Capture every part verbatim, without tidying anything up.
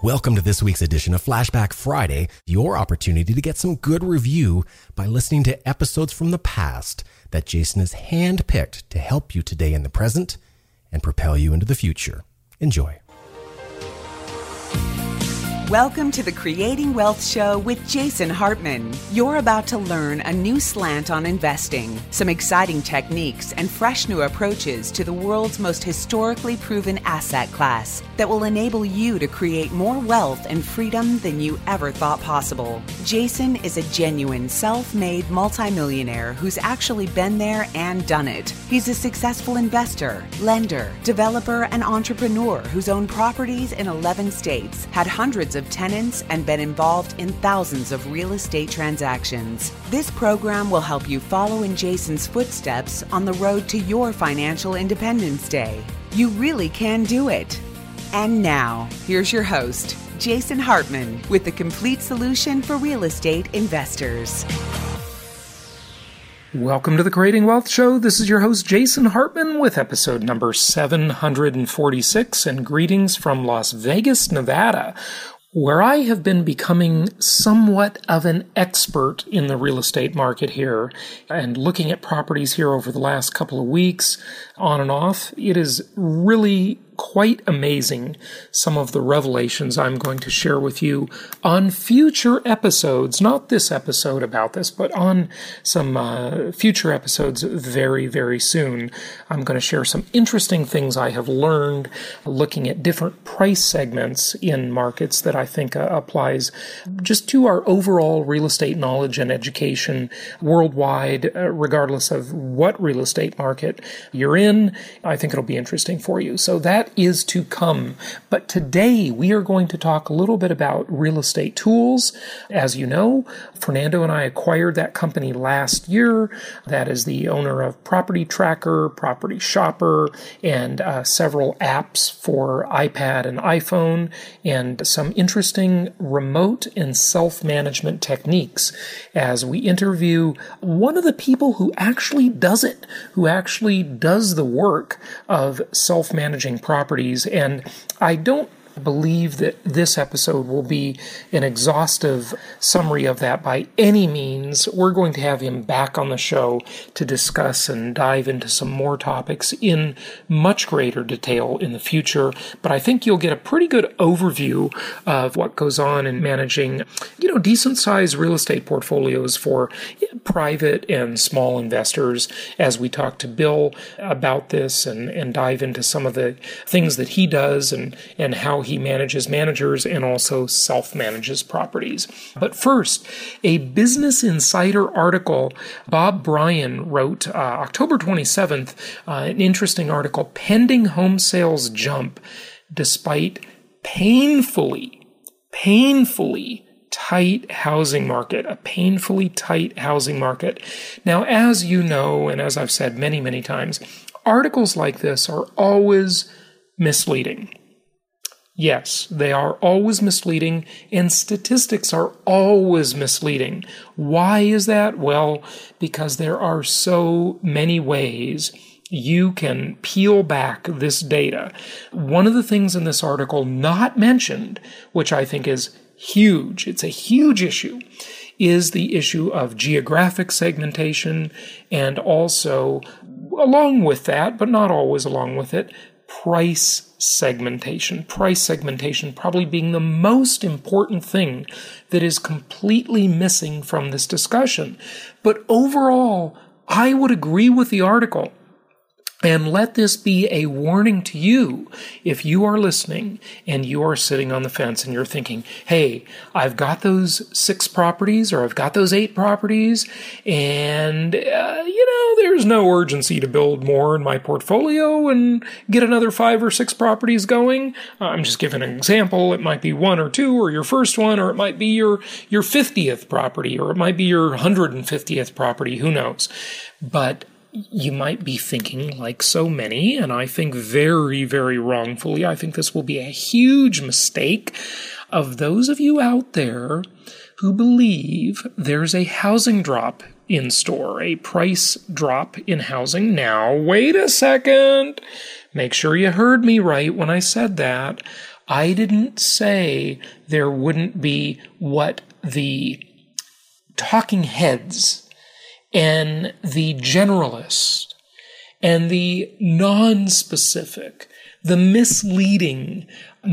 Welcome to this week's edition of Flashback Friday, your opportunity to get some good review by listening to episodes from the past that Jason has handpicked to help you today in the present and propel you into the future. Enjoy. Welcome to the Creating Wealth Show with Jason Hartman. You're about to learn a new slant on investing, some exciting techniques, and fresh new approaches to the world's most historically proven asset class that will enable you to create more wealth and freedom than you ever thought possible. Jason is a genuine self-made multimillionaire who's actually been there and done it. He's a successful investor, lender, developer, and entrepreneur who's owned properties in eleven states, had hundreds of tenants, and been involved in thousands of real estate transactions. This program will help you follow in Jason's footsteps on the road to your financial independence day. You really can do it. And now, here's your host, Jason Hartman, with the complete solution for real estate investors. Welcome to the Creating Wealth Show. This is your host, Jason Hartman, with episode number seven hundred forty-six, and greetings from Las Vegas, Nevada, where I have been becoming somewhat of an expert in the real estate market here and looking at properties here over the last couple of weeks on and off. It is really quite amazing, some of the revelations I'm going to share with you on future episodes, not this episode about this, but on some uh, future episodes very, very soon. I'm going to share some interesting things I have learned looking at different price segments in markets that I think uh, applies just to our overall real estate knowledge and education worldwide, uh, regardless of what real estate market you're in. I think it'll be interesting for you. So that is to come. But today we are going to talk a little bit about real estate tools. As you know, Fernando and I acquired that company last year. That is the owner of Property Tracker, Property Shopper, and uh, several apps for iPad and iPhone, and some interesting remote and self-management techniques as we interview one of the people who actually does it, who actually does the work of self-managing properties. And I don't believe that this episode will be an exhaustive summary of that by any means. We're going to have him back on the show to discuss and dive into some more topics in much greater detail in the future. But I think you'll get a pretty good overview of what goes on in managing, you know, decent-sized real estate portfolios for private and small investors as we talk to Bill about this and, and dive into some of the things that he does and, and how he manages managers and also self-manages properties. But first, a Business Insider article Bob Bryan wrote uh, October twenty-seventh, uh, an interesting article, Pending Home Sales Jump Despite Painfully, Painfully tight housing market, a painfully tight housing market. Now, as you know, and as I've said many, many times, articles like this are always misleading. Yes, they are always misleading, and statistics are always misleading. Why is that? Well, because there are so many ways you can peel back this data. One of the things in this article not mentioned, which I think is huge, it's a huge issue, is the issue of geographic segmentation, and also, along with that, but not always along with it, price segmentation. Price segmentation probably being the most important thing that is completely missing from this discussion. But overall, I would agree with the article. And let this be a warning to you if you are listening and you are sitting on the fence and you're thinking, hey, I've got those six properties or I've got those eight properties and, uh, you know, there's no urgency to build more in my portfolio and get another five or six properties going. I'm just giving an example. It might be one or two or your first one, or it might be your, your fiftieth property, or it might be your one hundred fiftieth property. Who knows? But you might be thinking, like so many, and I think very, very wrongfully, I think this will be a huge mistake of those of you out there who believe there's a housing drop in store, a price drop in housing. Now, wait a second. Make sure you heard me right when I said that. I didn't say there wouldn't be what the talking heads and the generalists and the non-specific, the misleading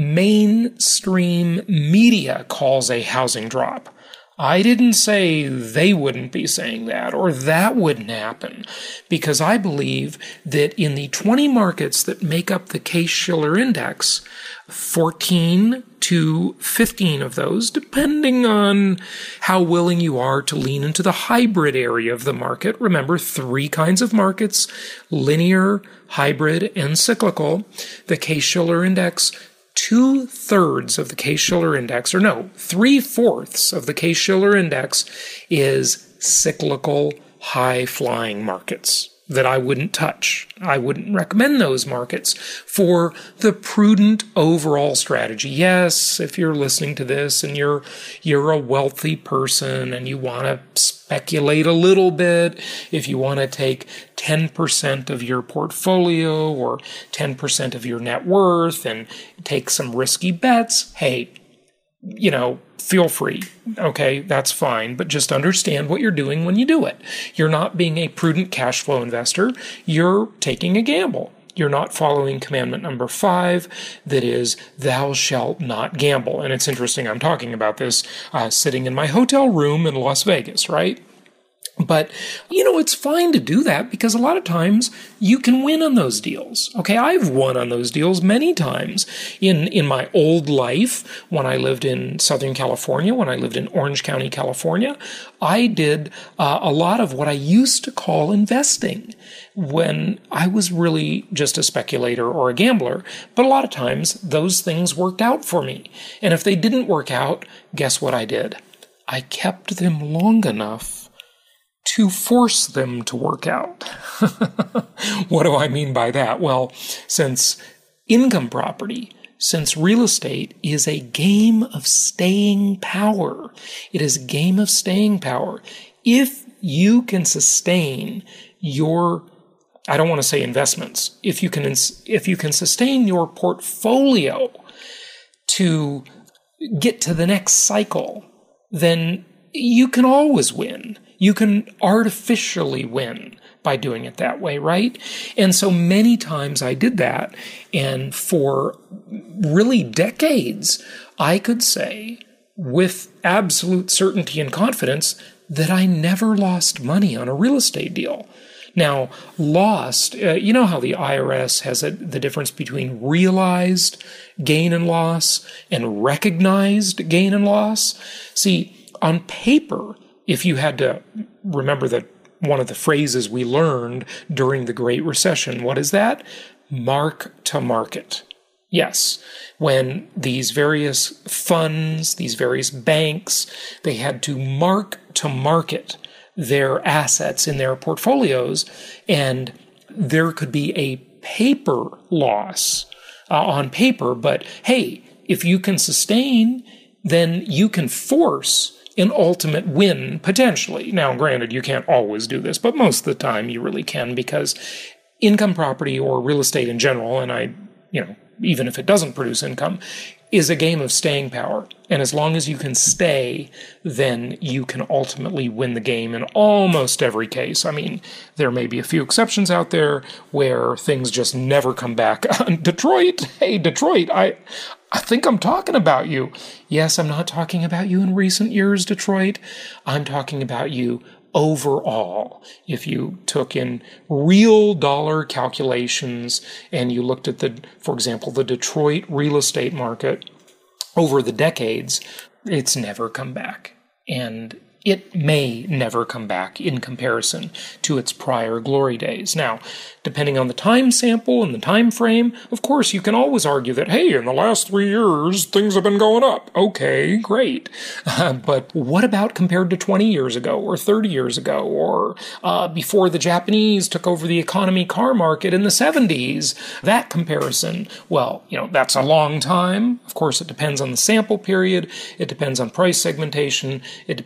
mainstream media calls a housing drop. I didn't say they wouldn't be saying that or that wouldn't happen, because I believe that in the twenty markets that make up the Case-Shiller Index, fourteen to fifteen of those, depending on how willing you are to lean into the hybrid area of the market. Remember, three kinds of markets: linear, hybrid, and cyclical. The Case-Shiller Index, two-thirds of the Case-Shiller Index, or no, three-fourths of the Case-Shiller Index is cyclical, high-flying markets that I wouldn't touch. I wouldn't recommend those markets for the prudent overall strategy. Yes, if you're listening to this and you're you're a wealthy person and you want to speculate a little bit, if you want to take ten percent of your portfolio or ten percent of your net worth and take some risky bets, hey, you know, feel free. Okay, that's fine. But just understand what you're doing when you do it. You're not being a prudent cash flow investor. You're taking a gamble. You're not following commandment number five, that is, thou shalt not gamble. And it's interesting, I'm talking about this uh, sitting in my hotel room in Las Vegas, right? But, you know, it's fine to do that because a lot of times you can win on those deals. Okay, I've won on those deals many times in, in my old life when I lived in Southern California, when I lived in Orange County, California. I did uh, a lot of what I used to call investing when I was really just a speculator or a gambler. But a lot of times those things worked out for me. And if they didn't work out, guess what I did? I kept them long enough to force them to work out. What do I mean by that? Well, since income property, since real estate is a game of staying power, it is a game of staying power. If you can sustain your, I don't want to say investments, if you can, if you can sustain your portfolio to get to the next cycle, then you can always win. You can artificially win by doing it that way, right? And so many times I did that, and for really decades, I could say with absolute certainty and confidence that I never lost money on a real estate deal. Now, lost, uh, you know how the I R S has a, the difference between realized gain and loss and recognized gain and loss? See, on paper, if you had to remember that one of the phrases we learned during the Great Recession, what is that? Mark to market. Yes, when these various funds, these various banks, they had to mark to market their assets in their portfolios, and there could be a paper loss uh, on paper, but hey, if you can sustain, then you can force an ultimate win, potentially. Now, granted, you can't always do this, but most of the time you really can, because income property or real estate in general, and I, you know, even if it doesn't produce income, is a game of staying power. And as long as you can stay, then you can ultimately win the game in almost every case. I mean, there may be a few exceptions out there where things just never come back. Detroit, hey, Detroit, I, I think I'm talking about you. Yes, I'm not talking about you in recent years, Detroit. I'm talking about you overall. If you took in real dollar calculations and you looked at the, for example, the Detroit real estate market over the decades, it's never come back. And it may never come back in comparison to its prior glory days. Now, depending on the time sample and the time frame, of course, you can always argue that, hey, in the last three years, things have been going up. Okay, great. Uh, but what about compared to twenty years ago or thirty years ago or uh, before the Japanese took over the economy car market in the seventies? That comparison, well, you know, that's a long time. Of course, it depends on the sample period. It depends on price segmentation. It depends on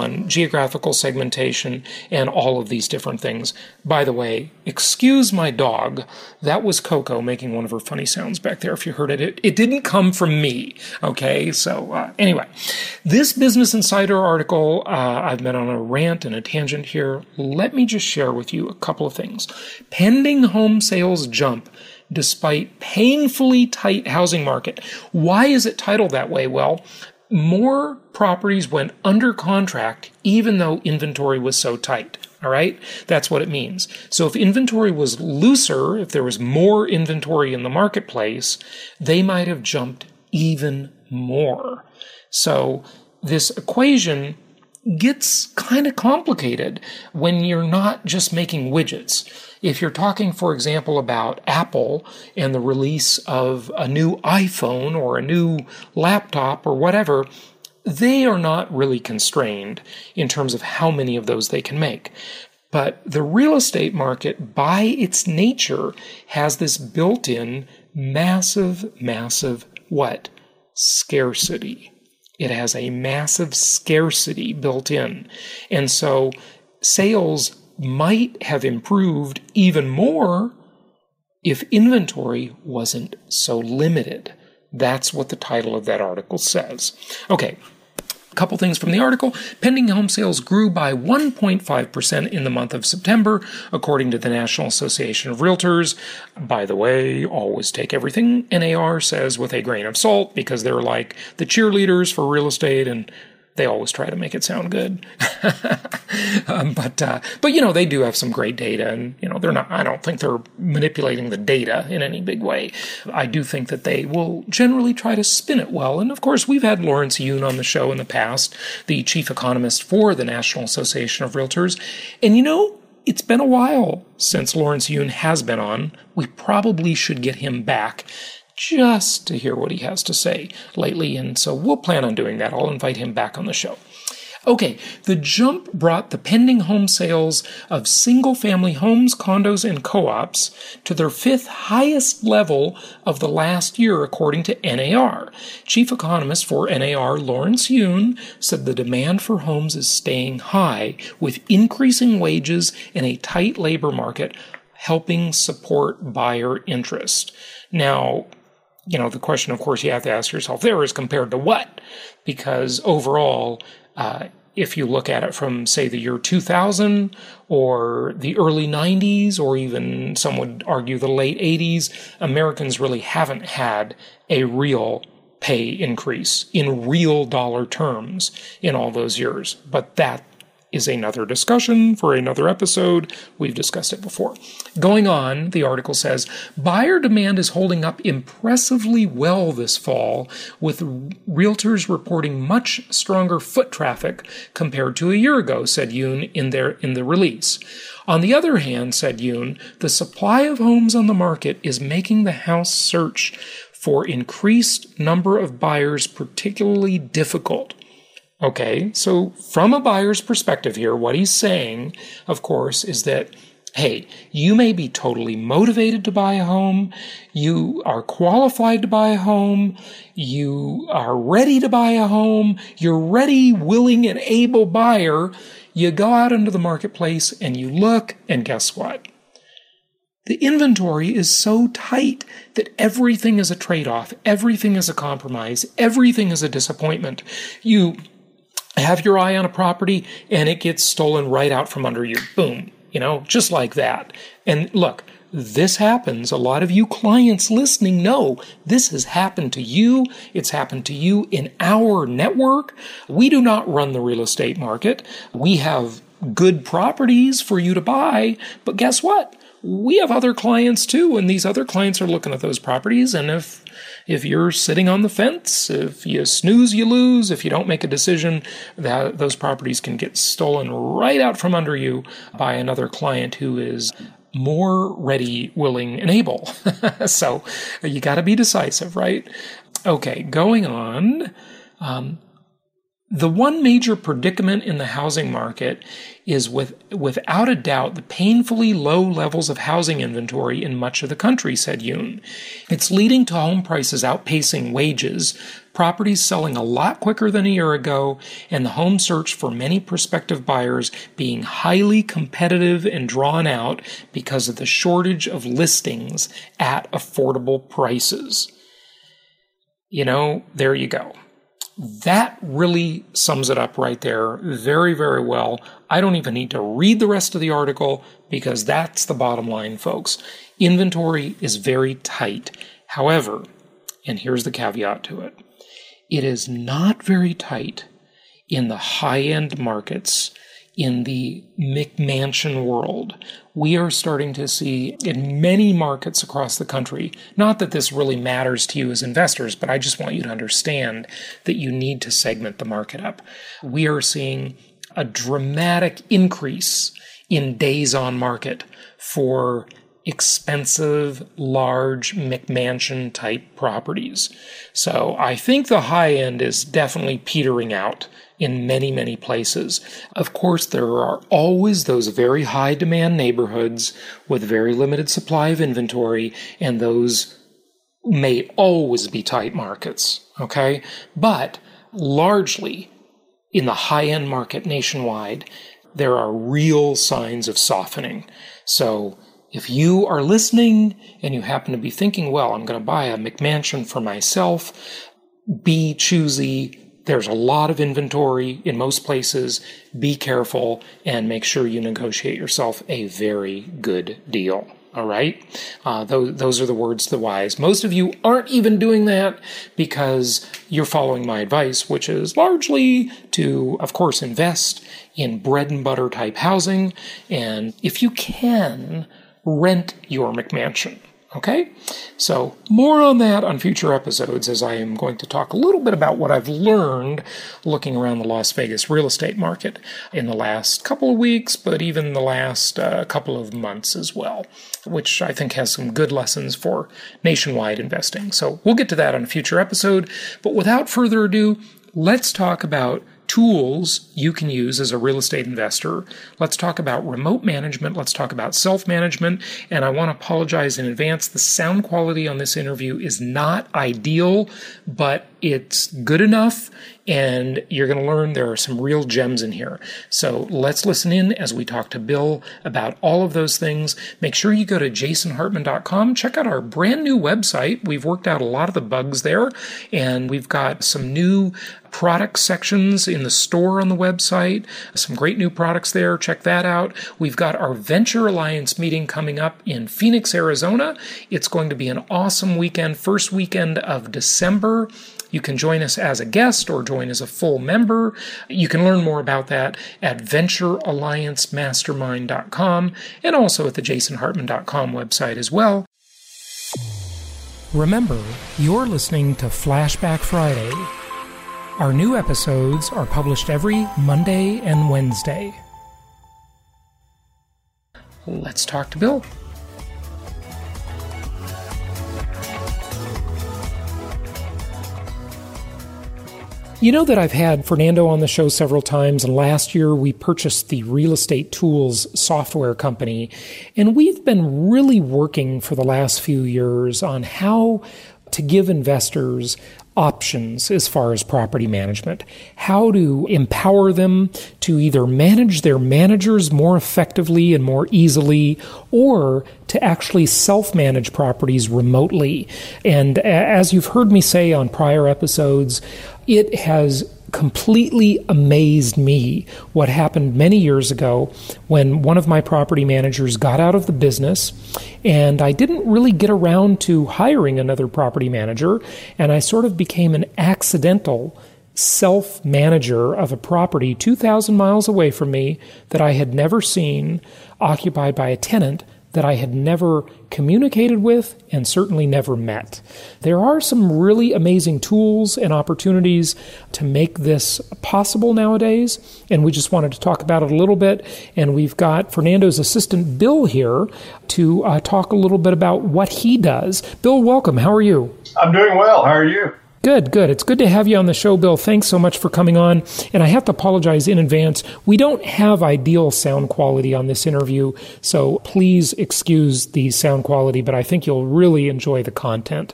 on geographical segmentation and all of these different things. By the way, excuse my dog. That was Coco making one of her funny sounds back there. If you heard it, it, it didn't come from me. Okay, so uh, anyway, this Business Insider article, uh, I've been on a rant and a tangent here. Let me just share with you a couple of things. Pending home sales jump despite painfully tight housing market. Why is it titled that way? Well, more properties went under contract even though inventory was so tight. All right? That's what it means. So if inventory was looser, if there was more inventory in the marketplace, they might have jumped even more. So this equation gets kind of complicated when you're not just making widgets. If you're talking, for example, about Apple and the release of a new iPhone or a new laptop or whatever, they are not really constrained in terms of how many of those they can make. But the real estate market, by its nature, has this built-in massive, massive, what? Scarcity. It has a massive scarcity built in. And so sales might have improved even more if inventory wasn't so limited. That's what the title of that article says. Okay, a couple things from the article. Pending home sales grew by one point five percent in the month of September, according to the National Association of Realtors. By the way, always take everything N A R says with a grain of salt, because they're like the cheerleaders for real estate, and they always try to make it sound good. um, but, uh, but, you know, they do have some great data, and, you know, they're not, I don't think they're manipulating the data in any big way. I do think that they will generally try to spin it well. And of course, we've had Lawrence Yun on the show in the past, the chief economist for the National Association of Realtors. And, you know, it's been a while since Lawrence Yun has been on. We probably should get him back just to hear what he has to say lately, and so we'll plan on doing that. I'll invite him back on the show. Okay, the jump brought the pending home sales of single-family homes, condos, and co-ops to their fifth highest level of the last year, according to N A R. Chief economist for N A R, Lawrence Yun, said the demand for homes is staying high, with increasing wages and a tight labor market helping support buyer interest. Now, you know, the question, of course, you have to ask yourself there is compared to what? Because overall, uh, if you look at it from, say, the year two thousand or the early nineties, or even some would argue the late eighties, Americans really haven't had a real pay increase in real dollar terms in all those years. But that is another discussion for another episode. We've discussed it before. Going on, the article says, buyer demand is holding up impressively well this fall, with realtors reporting much stronger foot traffic compared to a year ago, said Yun in their in the release. On the other hand, said Yun, the supply of homes on the market is making the house search for increased number of buyers particularly difficult. Okay, so from a buyer's perspective here, what he's saying, of course, is that, hey, you may be totally motivated to buy a home, you are qualified to buy a home, you are ready to buy a home, you're ready, willing, and able buyer. You go out into the marketplace and you look, and guess what? The inventory is so tight that everything is a trade-off, everything is a compromise, everything is a disappointment. You have your eye on a property and it gets stolen right out from under you. Boom. You know, just like that. And look, this happens. A lot of you clients listening know this has happened to you. It's happened to you in our network. We do not run the real estate market. We have good properties for you to buy. But guess what? We have other clients too, and these other clients are looking at those properties, and if if you're sitting on the fence, if you snooze, you lose, if you don't make a decision, that those properties can get stolen right out from under you by another client who is more ready, willing, and able. So you got to be decisive, right? Okay, going on. Um, The one major predicament in the housing market is, with, without a doubt, the painfully low levels of housing inventory in much of the country, said Yun. It's leading to home prices outpacing wages, properties selling a lot quicker than a year ago, and the home search for many prospective buyers being highly competitive and drawn out because of the shortage of listings at affordable prices. You know, there you go. That really sums it up right there very, very well. I don't even need to read the rest of the article because that's the bottom line, folks. Inventory is very tight. However, and here's the caveat to it, it is not very tight in the high-end markets in the McMansion world. We are starting to see in many markets across the country, not that this really matters to you as investors, but I just want you to understand that you need to segment the market up. We are seeing a dramatic increase in days on market for expensive, large McMansion type properties. So I think the high end is definitely petering out in many, many places. Of course, there are always those very high demand neighborhoods with very limited supply of inventory, and those may always be tight markets, okay? But largely in the high-end market nationwide, there are real signs of softening. So if you are listening and you happen to be thinking, well, I'm going to buy a McMansion for myself, be choosy. There's a lot of inventory in most places. Be careful and make sure you negotiate yourself a very good deal. All right? Uh, those, those are the words to the wise. Most of you aren't even doing that because you're following my advice, which is largely to, of course, invest in bread and butter type housing. And if you can, rent your McMansion. Okay? So more on that on future episodes, as I am going to talk a little bit about what I've learned looking around the Las Vegas real estate market in the last couple of weeks, but even the last uh, couple of months as well, which I think has some good lessons for nationwide investing. So we'll get to that on a future episode. But without further ado, let's talk about tools you can use as a real estate investor. Let's talk about remote management. Let's talk about self-management. And I want to apologize in advance. The sound quality on this interview is not ideal, but it's good enough. And you're going to learn there are some real gems in here. So let's listen in as we talk to Bill about all of those things. Make sure you go to jason hartman dot com. Check out our brand new website. We've worked out a lot of the bugs there, and we've got some new product sections in the store on the website. Some great new products there. Check that out. We've got our Venture Alliance meeting coming up in Phoenix, Arizona. It's going to be an awesome weekend, first weekend of December. You can join us as a guest or join as a full member. You can learn more about that at venture alliance mastermind dot com and also at the jason hartman dot com website as well. Remember, you're listening to Flashback Friday. Our new episodes are published every Monday and Wednesday. Let's talk to Bill. You know that I've had Fernando on the show several times, and last year we purchased the Real Estate Tools software company, and we've been really working for the last few years on how to give investors options as far as property management, how to empower them to either manage their managers more effectively and more easily, or to actually self-manage properties remotely. And as you've heard me say on prior episodes, it has completely amazed me what happened many years ago when one of my property managers got out of the business, and I didn't really get around to hiring another property manager, and I sort of became an accidental self-manager of a property two thousand miles away from me that I had never seen, occupied by a tenant that I had never communicated with and certainly never met. There are some really amazing tools and opportunities to make this possible nowadays, and we just wanted to talk about it a little bit. And we've got Fernando's assistant, Bill, here to uh, talk a little bit about what he does. Bill, welcome. How are you? I'm doing well. How are you? Good, good. It's good to have you on the show, Bill. Thanks so much for coming on. And I have to apologize in advance. We don't have ideal sound quality on this interview, so please excuse the sound quality, but I think you'll really enjoy the content.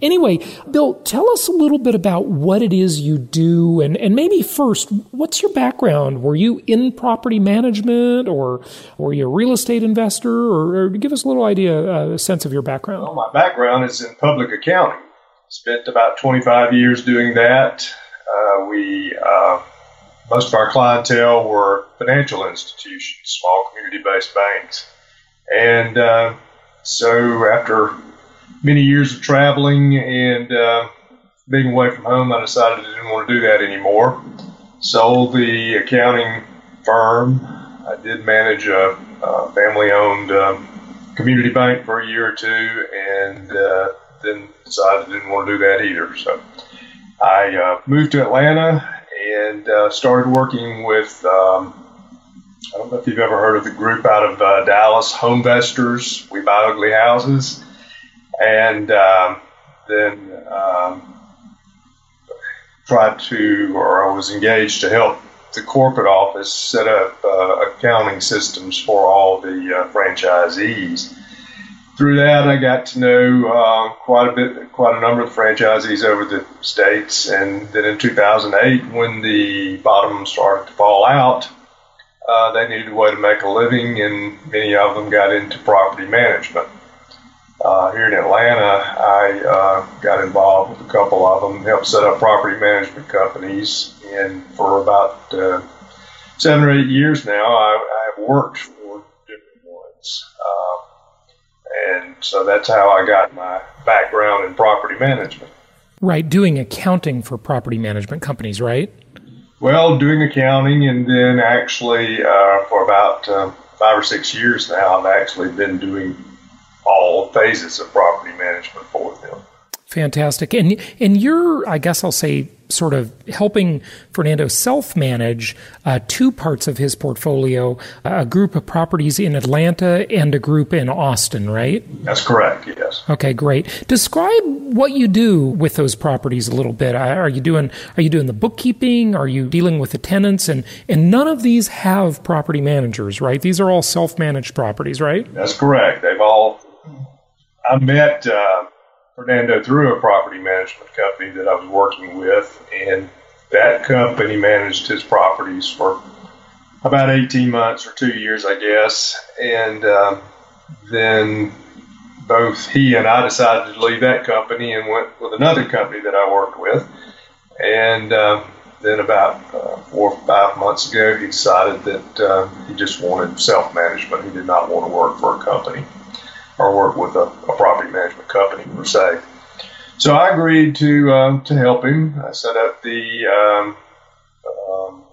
Anyway, Bill, tell us a little bit about what it is you do, and, and maybe first, what's your background? Were you in property management, or were you a real estate investor, or, or give us a little idea, uh, a sense of your background? Well, my background is in public accounting. Spent about twenty-five years doing that. Uh, we uh, most of our clientele were financial institutions, small community-based banks, and uh, so after many years of traveling and uh, being away from home, I decided I didn't want to do that anymore. Sold the accounting firm. I did manage a, a family-owned um, community bank for a year or two, and uh, then decided I didn't want to do that either. So I uh, moved to Atlanta and uh, started working with, um, I don't know if you've ever heard of the group out of uh, Dallas, Homevestors. We buy ugly houses. And um, then um, tried to, or I was engaged to help the corporate office set up uh, accounting systems for all the uh, franchisees. Through that, I got to know uh, quite a bit, quite a number of franchisees over the states. And then in two thousand eight, when the bottom started to fall out, uh, they needed a way to make a living, and many of them got into property management. Uh, here in Atlanta, I uh, got involved with a couple of them, helped set up property management companies, and for about uh, seven or eight years now, I, I have worked for different ones. Uh, and so that's how I got my background in property management. Right, doing accounting for property management companies, right? Well, doing accounting, and then actually uh, for about uh, five or six years now, I've actually been doing all phases of property management for them. Fantastic. And and you're, I guess I'll say, sort of helping Fernando self-manage uh, two parts of his portfolio, a group of properties in Atlanta and a group in Austin, right? That's correct, yes. Okay, great. Describe what you do with those properties a little bit. Are you doing are you doing the bookkeeping? Are you dealing with the tenants? And, and none of these have property managers, right? These are all self-managed properties, right? That's correct. They've all... I met uh, Fernando through a property management company that I was working with, and that company managed his properties for about eighteen months or two years, I guess. And um, then both he and I decided to leave that company and went with another company that I worked with. And um, then about uh, four or five months ago, he decided that uh, he just wanted self-management. He did not want to work for a company or work with a, a property management company per se. So I agreed to uh, to help him. I set up the, um, um,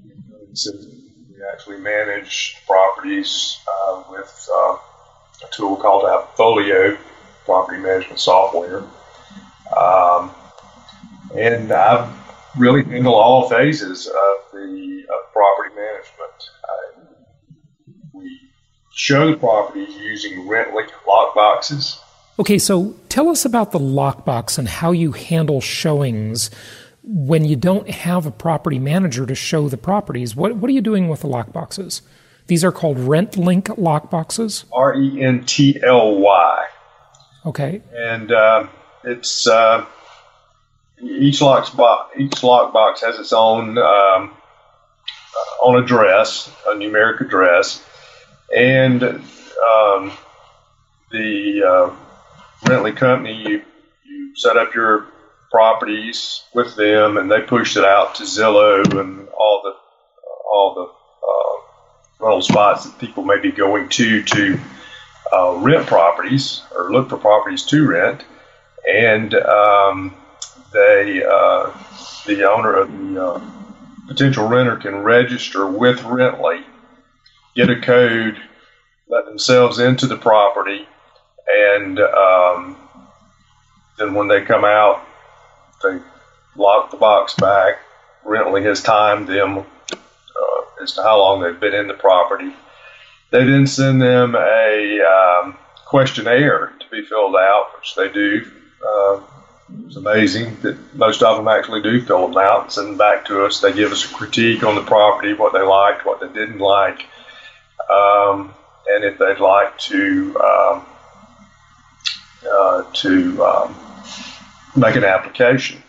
we actually manage properties uh, with uh, a tool called Appfolio, property management software. Um, and I really handle all phases of the of property management. I, we show the properties using Rently lockboxes. Okay, so tell us about the lockbox and how you handle showings when you don't have a property manager to show the properties. What what are you doing with the lockboxes? These are called RentLink lockboxes? R E N T L Y. Okay. And uh, it's uh, each lockbox each lockbox has its own um, uh, own address, a numeric address, and um, the uh, Rently company, you you set up your properties with them, and they push it out to Zillow and all the uh, all the uh, rental spots that people may be going to to uh, rent properties or look for properties to rent, and um, they uh, the owner of the uh, potential renter can register with Rently, get a code, let themselves into the property. And um, then when they come out, they lock the box back. Rently has timed them uh, as to how long they've been in the property. They then send them a um, questionnaire to be filled out, which they do. Uh, it's amazing that most of them actually do fill them out and send them back to us. They give us a critique on the property, what they liked, what they didn't like, um, and if they'd like to... Um, Uh, to um, make an application.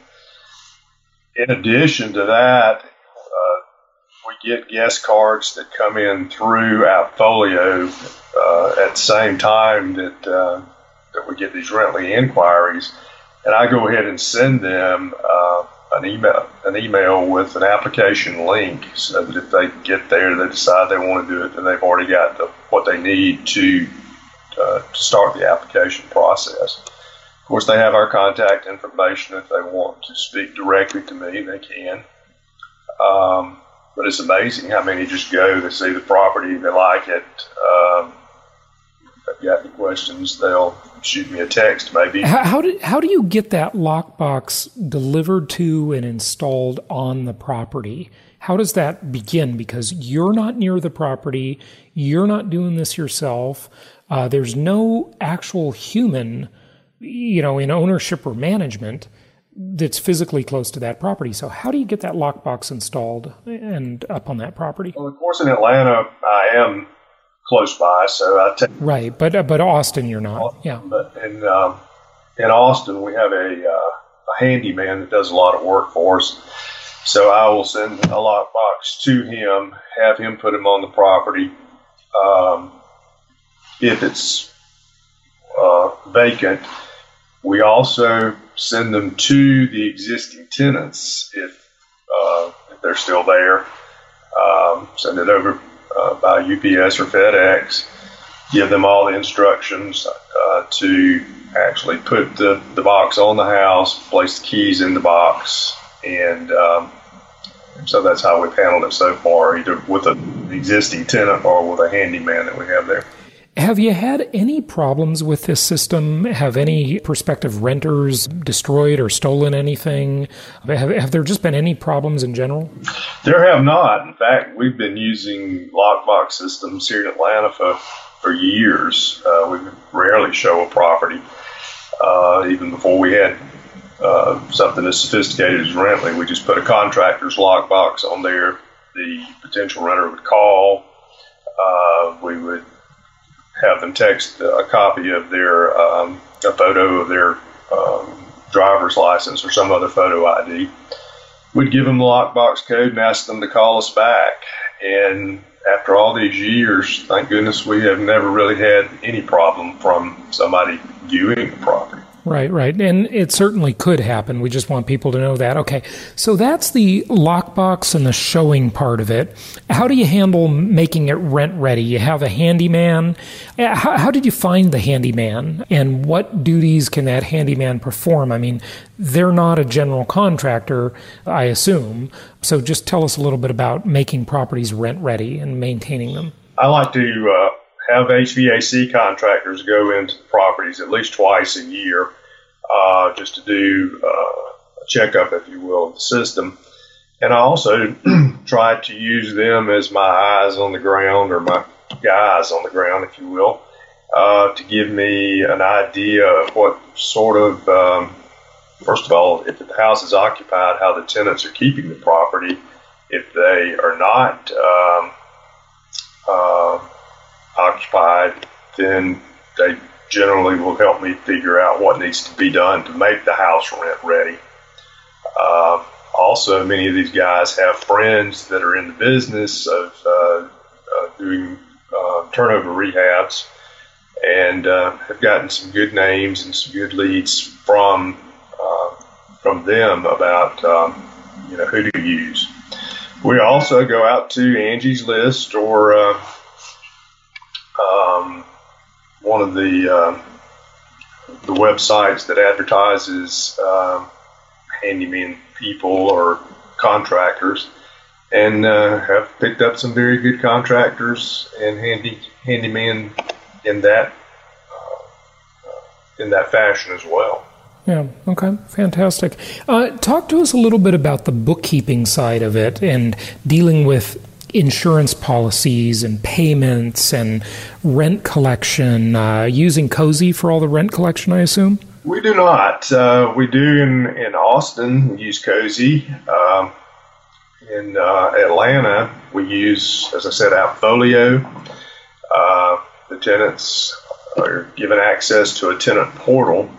In addition to that, uh, we get guest cards that come in through Appfolio uh, at the same time that uh, that we get these Rently inquiries, and I go ahead and send them uh, an email an email with an application link, so that if they get there, they decide they want to do it, then they've already got the, what they need to uh, to start the application process. Of course, they have our contact information. If they want to speak directly to me, they can. Um, but it's amazing how many just go, they see the property, they like it. Um, if they've got any questions, they'll shoot me a text maybe. How, how, do, how do you get that lockbox delivered to and installed on the property? How does that begin? Because you're not near the property, you're not doing this yourself. Uh, there's no actual human, you know, in ownership or management that's physically close to that property. So how do you get that lockbox installed and up on that property? Well, of course, in Atlanta, I am close by, so I take right. But uh, but Austin, you're not. Austin, yeah. But in um, in Austin, we have a, uh, a handyman that does a lot of work for us. So I will send a lockbox to him, have him put them on the property. Um, if it's uh, vacant, we also send them to the existing tenants if uh, if they're still there. Um, send it over uh, by U P S or FedEx. Give them all the instructions uh, to actually put the, the box on the house, place the keys in the box, and um, so that's how we've handled it so far, either with an existing tenant or with a handyman that we have there. Have you had any problems with this system? Have any prospective renters destroyed or stolen anything? Have, have there just been any problems in general? There have not. In fact, we've been using lockbox systems here in Atlanta for, for years. Uh, we rarely show a property. Uh, even before we had uh, something as sophisticated as Rently, we just put a contractor's lockbox on there. The potential renter would call. Uh, we would have them text a copy of their, um, a photo of their um, driver's license or some other photo I D. We'd give them the lockbox code and ask them to call us back. And after all these years, thank goodness we have never really had any problem from somebody viewing the property. Right, right. And it certainly could happen. We just want people to know that. Okay, so that's the lockbox and the showing part of it. How do you handle making it rent ready? You have a handyman. How, how did you find the handyman? And what duties can that handyman perform? I mean, they're not a general contractor, I assume. So just tell us a little bit about making properties rent ready and maintaining them. I like to uh, have H V A C contractors go into the properties at least twice a year uh, just to do uh, a checkup, if you will, of the system. And I also try to use them as my eyes on the ground, or my guys on the ground, if you will, uh, to give me an idea of what sort of, um, first of all, if the house is occupied, how the tenants are keeping the property. If they are not um, uh, occupied, then they generally will help me figure out what needs to be done to make the house rent ready. Uh, also, many of these guys have friends that are in the business of uh, uh, doing uh, turnover rehabs, and uh, have gotten some good names and some good leads from uh, from them about um, you know who to use. We also go out to Angie's List or uh, um, one of the uh, the websites that advertises uh, handyman people or contractors, and uh, have picked up some very good contractors and handy handyman in that uh, in that fashion as well. Yeah, okay, fantastic. Uh, talk to us a little bit about the bookkeeping side of it and dealing with insurance policies and payments and rent collection, uh, using Cozy for all the rent collection, I assume? We do not. Uh, we do in, in Austin, we use Cozy. Um, in uh, Atlanta, we use, as I said, Appfolio. Uh, the tenants are given access to a tenant portal,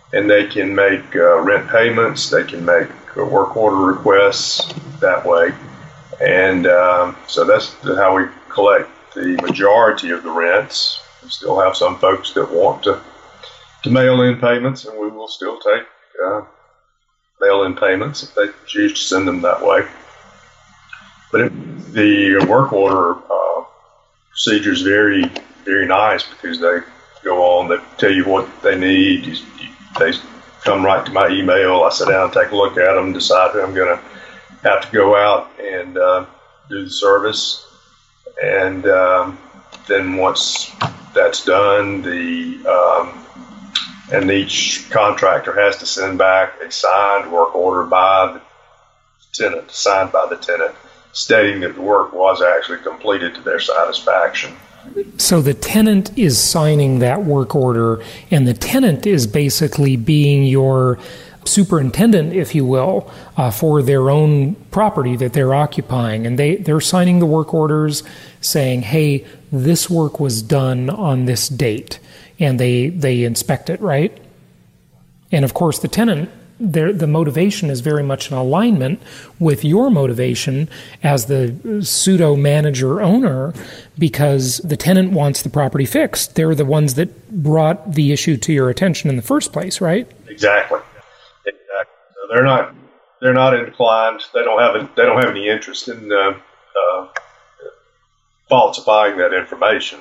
and they can make uh, rent payments. They can make uh, work order requests that way. And um, so that's how we collect the majority of the rents. We still have some folks that want to, to mail in payments, and we will still take uh, mail in payments if they choose to send them that way. But it, the work order uh, procedure is very, very nice because they go on, they tell you what they need. You, you, they come right to my email. I sit down, take a look at them, decide who I'm going to have to go out and uh, do the service. And um, then once that's done, the um, and each contractor has to send back a signed work order by the tenant, signed by the tenant, stating that the work was actually completed to their satisfaction. So the tenant is signing that work order, and the tenant is basically being your superintendent, if you will, uh, for their own property that they're occupying. And they, they're signing the work orders saying, hey, this work was done on this date. And they, they inspect it, right? And of course, the tenant, the motivation is very much in alignment with your motivation as the pseudo manager owner, because the tenant wants the property fixed. They're the ones that brought the issue to your attention in the first place, right? Exactly. Exactly. So they're not they're not inclined. They don't have a, they don't have any interest in uh, uh, falsifying that information.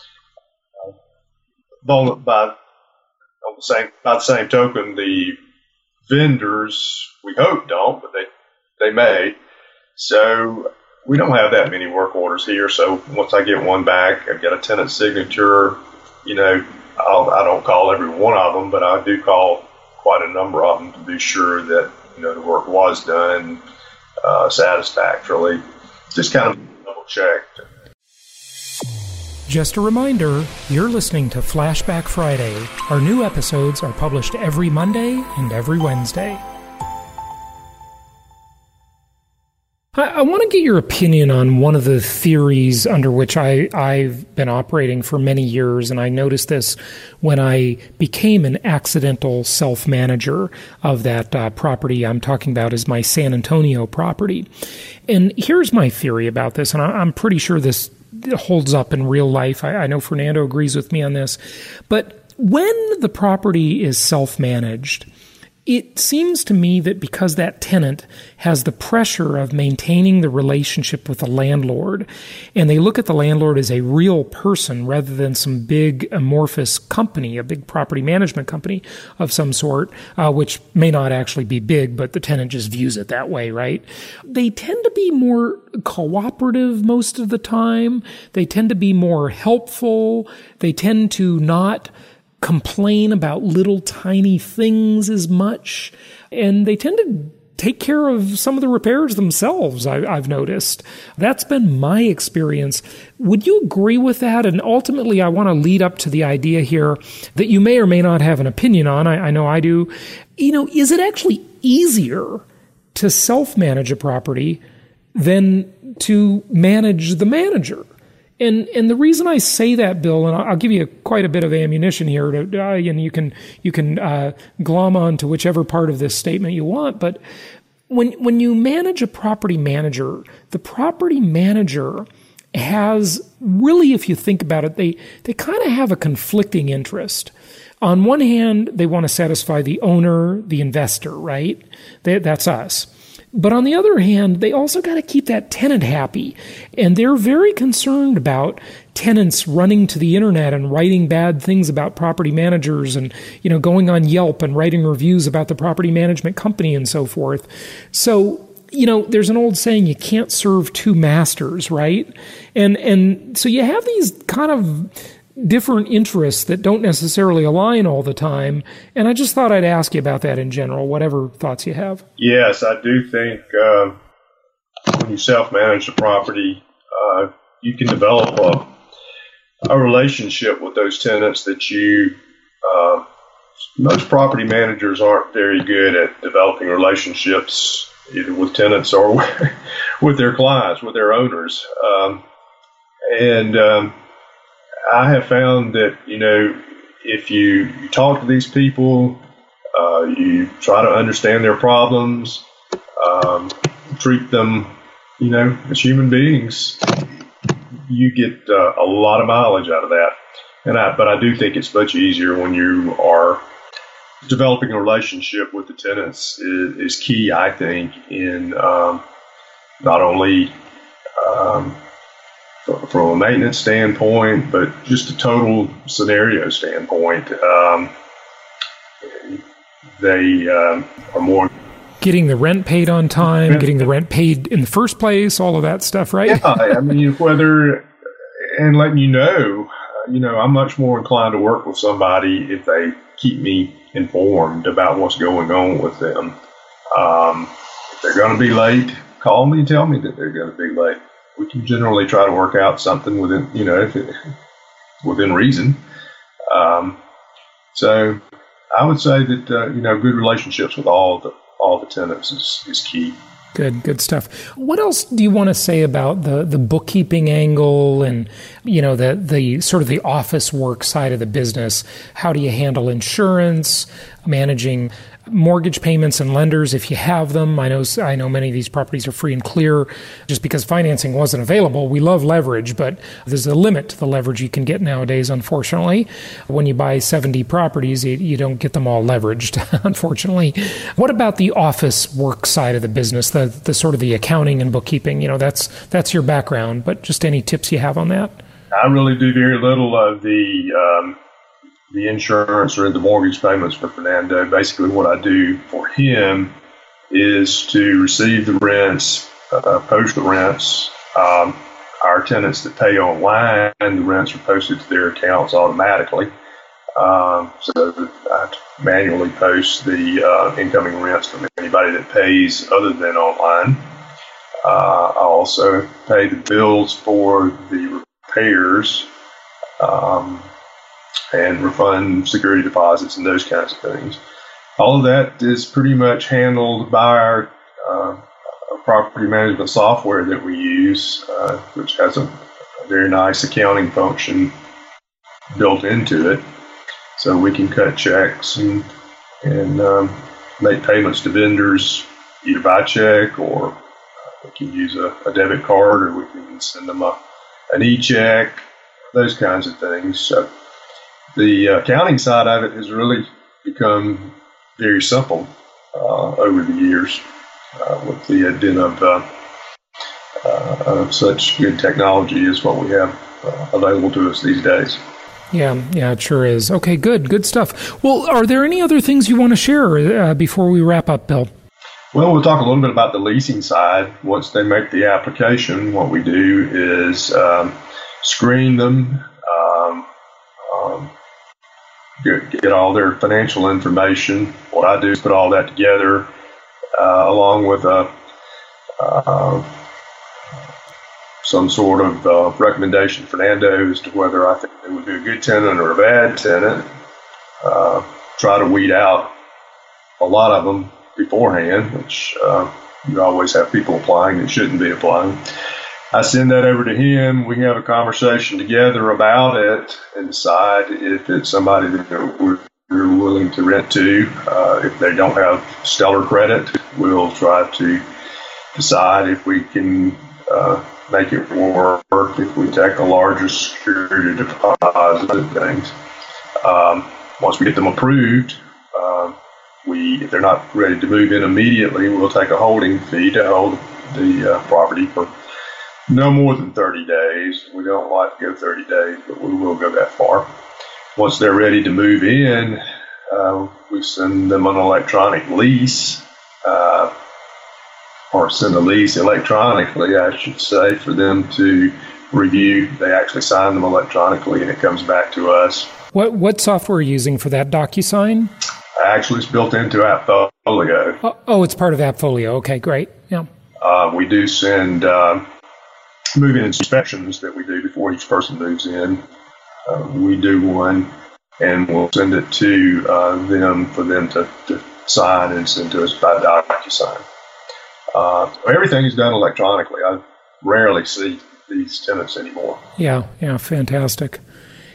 Uh, by on the same by the same token, the vendors, we hope, don't, but they they may. So we don't have that many work orders here. So once I get one back, I've got a tenant signature. You know, I'll, I don't call every one of them, but I do call quite a number of them to be sure that, you know, the work was done uh, satisfactorily. Just kind of double checked. Just a reminder, you're listening to Flashback Friday. Our new episodes are published every Monday and every Wednesday. I, I want to get your opinion on one of the theories under which I, I've been operating for many years, and I noticed this when I became an accidental self-manager of that uh, property I'm talking about is my San Antonio property. And here's my theory about this, and I, I'm pretty sure this holds up in real life. I, I know Fernando agrees with me on this. But when the property is self-managed, it seems to me that because that tenant has the pressure of maintaining the relationship with the landlord, and they look at the landlord as a real person rather than some big amorphous company, a big property management company of some sort, uh, which may not actually be big, but the tenant just views it that way, right? They tend to be more cooperative most of the time. They tend to be more helpful. They tend to not complain about little tiny things as much, and they tend to take care of some of the repairs themselves, I, I've noticed. That's been my experience. Would you agree with that? And ultimately, I want to lead up to the idea here that you may or may not have an opinion on. I, I know I do. You know, is it actually easier to self-manage a property than to manage the manager? And and the reason I say that, Bill, and I'll give you quite a bit of ammunition here, to, uh, and you can you can uh, glom on to whichever part of this statement you want. But when when you manage a property manager, the property manager has really, if you think about it, they they kind of have a conflicting interest. On one hand, they want to satisfy the owner, the investor, right? They, that's us. But on the other hand, they also got to keep that tenant happy. And they're very concerned about tenants running to the internet and writing bad things about property managers and, you know, going on Yelp and writing reviews about the property management company and so forth. So, you know, there's an old saying, you can't serve two masters, right? And, and so you have these kind of different interests that don't necessarily align all the time. And I just thought I'd ask you about that in general, whatever thoughts you have. Yes, I do think uh, when you self-manage the property, uh, you can develop a, a relationship with those tenants that you, uh, most property managers aren't very good at developing relationships either with tenants or with their clients, with their owners. Um, and um, I have found that, you know, if you, you talk to these people Uh, you try to understand their problems, um, treat them, you know, as human beings. You get uh, a lot of mileage out of that. And I, but I do think it's much easier when you are developing a relationship with the tenants is, is key, I think, in um, not only um, from a maintenance standpoint, but just a total scenario standpoint. Um, they um, are more... Getting the rent paid on time, getting the rent paid in the first place, all of that stuff, right? Yeah, I mean, whether... And letting you know, you know, I'm much more inclined to work with somebody if they keep me informed about what's going on with them. Um, if they're going to be late, call me and tell me that they're going to be late. We can generally try to work out something within, you know, if it, within reason. Um, so I would say that, uh, you know, good relationships with all the all the tenants is, is key. Good, good stuff. What else do you want to say about the, the bookkeeping angle and, you know, the, the sort of the office work side of the business? How do you handle insurance, managing mortgage payments and lenders if you have them? I know I know many of these properties are free and clear just because financing wasn't available. We love leverage, but there's a limit to the leverage you can get nowadays, unfortunately. When you buy seventy properties, you, you don't get them all leveraged, unfortunately. What about the office work side of the business, the, the sort of the accounting and bookkeeping? You know, that's that's your background, but just any tips you have on that? I really do very little of the um, the insurance or the mortgage payments for Fernando. Basically, what I do for him is to receive the rents, uh, post the rents. Um, our tenants that pay online, the rents are posted to their accounts automatically. Um, so that I manually post the uh, incoming rents from anybody that pays other than online. Uh, I also pay the bills for the repairs, um, and refund security deposits and those kinds of things. All of that is pretty much handled by our uh, property management software that we use, uh, which has a, a very nice accounting function built into it. So we can cut checks and, and um, make payments to vendors either by check, or we can use a, a debit card, or we can send them a, an e-check, those kinds of things. So the accounting side of it has really become very simple uh, over the years uh, with the advent of, uh, uh, of such good technology as what we have uh, available to us these days. Yeah, yeah, it sure is. Okay, good, good stuff. Well, are there any other things you want to share uh, before we wrap up, Bill? Well, we'll talk a little bit about the leasing side. Once they make the application, what we do is um, screen them, um, um, get, get all their financial information. What I do is put all that together uh, along with a uh, some sort of uh, recommendation for Fernando as to whether I think it would be a good tenant or a bad tenant. Uh, try to weed out a lot of them beforehand, which uh, you always have people applying that shouldn't be applying. I send that over to him. We have a conversation together about it and decide if it's somebody that we're, we're willing to rent to. Uh, if they don't have stellar credit, we'll try to decide if we can uh, make it work, if we take a larger security deposit and things. Um, once we get them approved, uh, we if they're not ready to move in immediately, we'll take a holding fee to hold the uh, property for no more than thirty days. We don't like to go thirty days, but we will go that far. Once they're ready to move in, uh, we send them an electronic lease, uh, or send a lease electronically, I should say, for them to review. They actually sign them electronically, and it comes back to us. What what software are you using for that DocuSign? Actually, it's built into AppFolio. Oh, oh it's part of AppFolio. Okay, great. Yeah. Uh, we do send uh, move-in inspections that we do before each person moves in. Uh, we do one, and we'll send it to uh, them for them to, to sign and send to us by DocuSign. Uh, everything is done electronically. I rarely see these tenants anymore. Yeah, yeah, fantastic.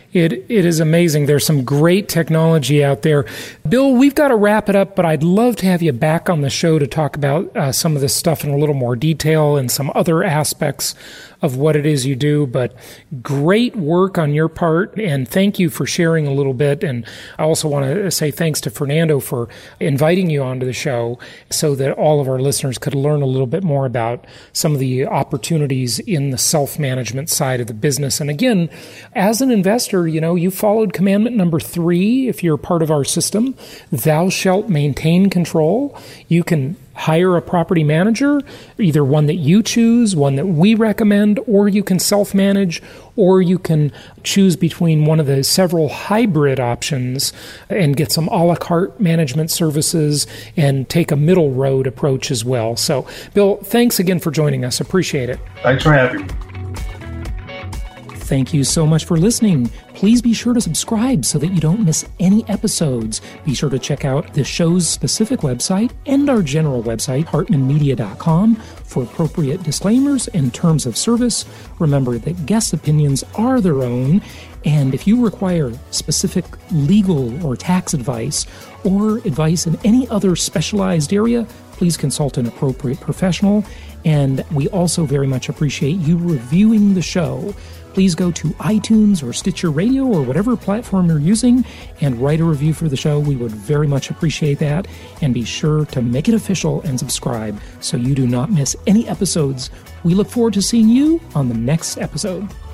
It It is amazing. There's some great technology out there. Bill, we've got to wrap it up, but I'd love to have you back on the show to talk about uh, some of this stuff in a little more detail and some other aspects of what it is you do. But great work on your part, and thank you for sharing a little bit. And I also want to say thanks to Fernando for inviting you onto the show so that all of our listeners could learn a little bit more about some of the opportunities in the self-management side of the business. And again, as an investor, you know, you followed commandment number three if you're part of our system. Thou shalt maintain control. You can hire a property manager, either one that you choose, one that we recommend, or you can self-manage, or you can choose between one of the several hybrid options and get some a la carte management services and take a middle road approach as well. So, Bill, thanks again for joining us. Appreciate it. Thanks for having me. Thank you so much for listening. Please be sure to subscribe so that you don't miss any episodes. Be sure to check out the show's specific website and our general website, hartman media dot com, for appropriate disclaimers and terms of service. Remember that guest opinions are their own, and if you require specific legal or tax advice or advice in any other specialized area, please consult an appropriate professional. And we also very much appreciate you reviewing the show. Please go to iTunes or Stitcher Radio or whatever platform you're using and write a review for the show. We would very much appreciate that. And be sure to make it official and subscribe so you do not miss any episodes. We look forward to seeing you on the next episode.